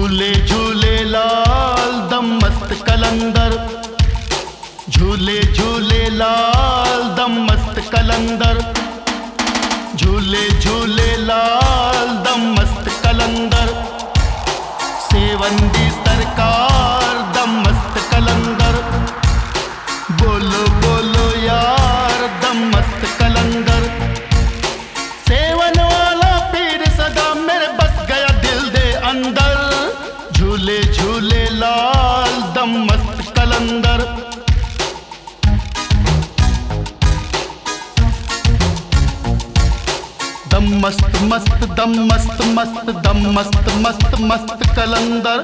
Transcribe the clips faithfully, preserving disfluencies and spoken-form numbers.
झूले झूले लाल दम मस्त कलंदर, झूले झूले लाल दम मस्त कलंदर, झूले झूले लाल दम मस्त कलंदर, सेवंदी सरकार दम मस्त कलंदर, बोलो बोलो यार दम मस्त कलंदर, सेवन वाला पीर सदा मेरे बस गया दिल दे अंदर, झूले झूले लाल दम मस्त कलंदर। दम मस्त मस्त दम मस्त मस्त दम मस्त मस्त मस्त कलंदर,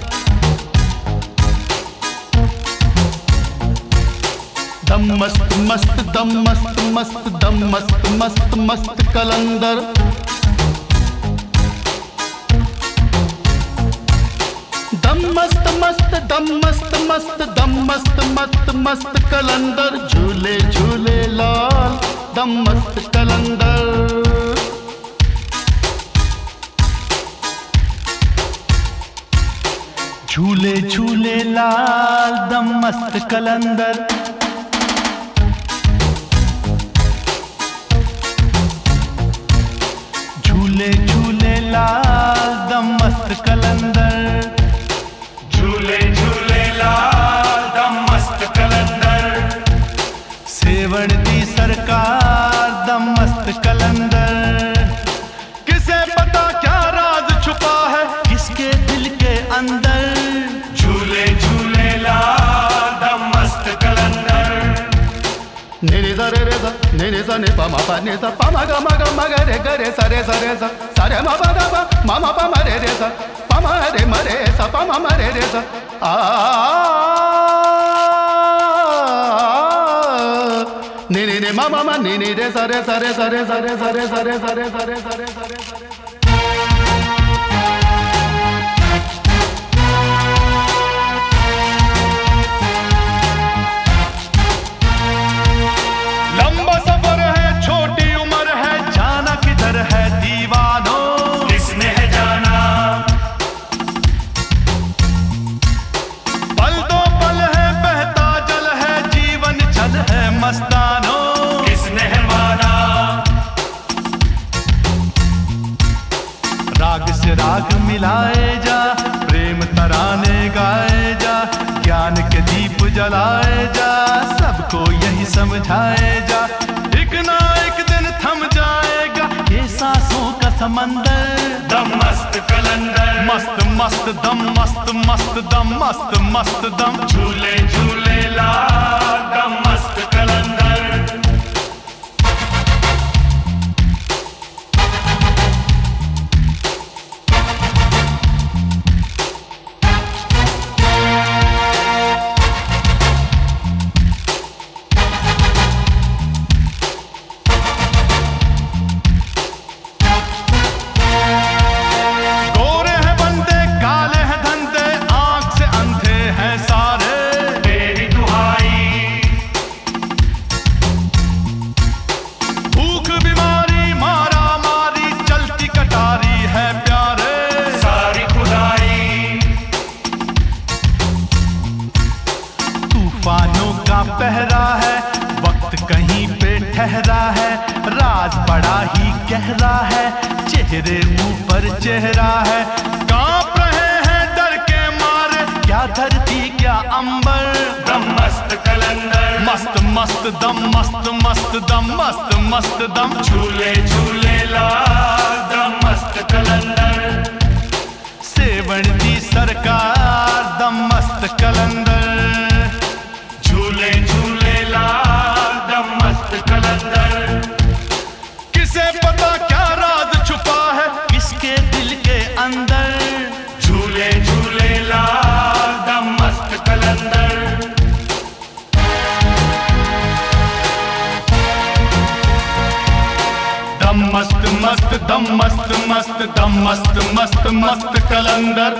दम मस्त मस्त दम मस्त मस्त दम मस्त मस्त मस्त कलंदर। दम मस्त मस्त दम मस्त मस्त दम मस्त मस्त मस्त कलंदर, झूले झूले लाल दम मस्त कलंदर। झूले झूले लाल दम मस्त कलंदर, झूले झूले लाल दम मस्त कलंदर, झूले झूले लाल दम मस्त कलंदर, सेवण दी सरकार दम मस्त कलंदर। किसे पता क्या राज छुपा है किसके दिल के अंदर, झूले झूले लाल दम मस्त कलंदर। निरे सा रे रे सा निरे सा नि पा मा पा नि सा पा मा गा मा गा मा गा रे गा रे सा रे सा रे सा सा रे मा पा गा पा मा मा पा मा रे रे सा पा मा रे मा रे सा पा मा मा रे रे सा आ नि नि नि मा मा मा नि नि रे सा रे सा रे सा रे सा रे सा रे सा रे सा रे सा रे सा रे सा रे सा रे। लंबा सफर है छोटी उम्र है जाना किधर है दीवानों, किसने है जाना पल दो पल है बहता जल है जीवन छल है मस्तानों, किसने है माना राग से राग मिलाए जा प्रेम तराने गाए जा, ज्ञान के दीप जलाए जा सबको यही समझाए जा, एक ना एक दिन थम जाएगा ये सांसों का समंदर। दम मस्त कलंदर, मस्त मस्त दम मस्त मस्त दम मस्त मस्त दम, झूले झूले लाल दम मस्त कलंदर। तूफानों का पहरा है वक्त कहीं पे ठहरा है, राज बड़ा ही गहरा है चेहरे ऊपर चेहरा है, कांप रहे हैं डर के मारे क्या धरती क्या अंबर। दम मस्त कलंदर, मस्त मस्त दम मस्त मस्त दम मस्त मस्त दम, झूले झूले लाल दम मस्त कलंदर। सेवण दी सरकार दम मस्त कलंदर, झूले झूले लाल दम मस्त कलंदर। किसे पता क्या राज छुपा है किसके दिल के अंदर, झूले झूले लाल दम मस्त कलंदर। दम मस्त मस्त दम मस्त मस्त दम मस्त मस्त मस्त कलंदर।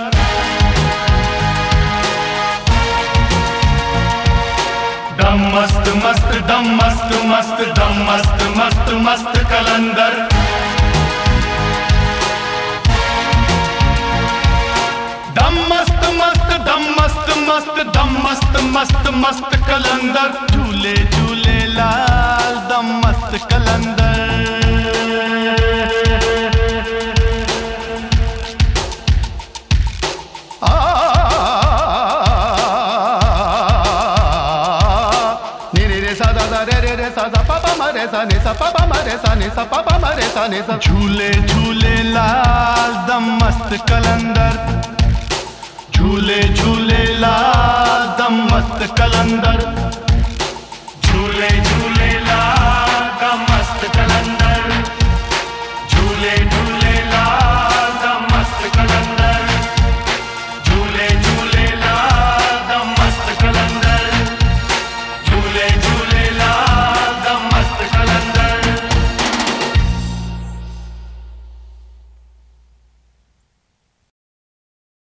दम मस्त मस्त दम मस्त मस्त दम मस्त मस्त मस्त कलंदर। दम मस्त मस्त दम मस्त मस्त दम मस्त मस्त मस्त कलंदर झूले झूले लाल दम मस्त कलंदर आ नी रे रे सा दा रे रे रे सा सा पा पा मा रे सा नि सा पा पा मा रे सा नि सा पा पा मा रे सा नि सा झूले झूले लाल दम मस्त कलंदर झूले झूले लाल दम मस्त कलंदर